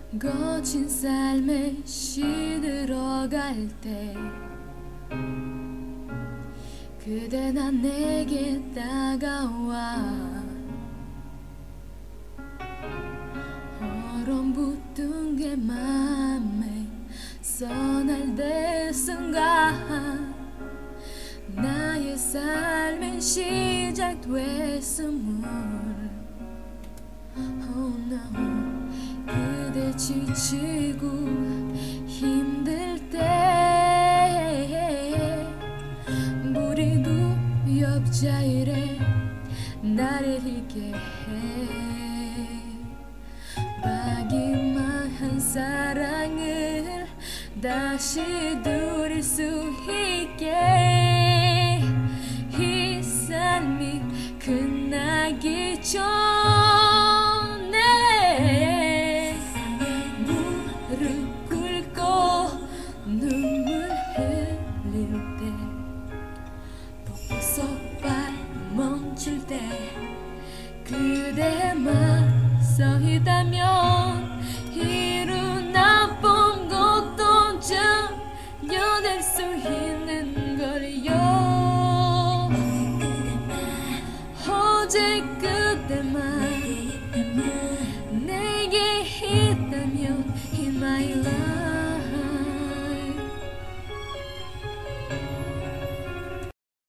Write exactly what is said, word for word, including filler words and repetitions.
거친 삶에 시들어갈 때 그대 난 내게 다가와 얼어붙은 게 맘에 써날 때 순간 나의 삶은 시작됐음을 oh no. 그대 지치고 힘들 때 부리고 옆자리에 나를 있게 해 마지막한 사랑을 다시 누릴 수 있게 이 삶이 끝나기 전에 무릎 꿇고 눈물 흘릴 때 벅벅 멈출 때 그대만 서 있다면 이루 나쁜 것도 전혀될 수 있는 걸요. 오직 그대만 내게 있다면 in my life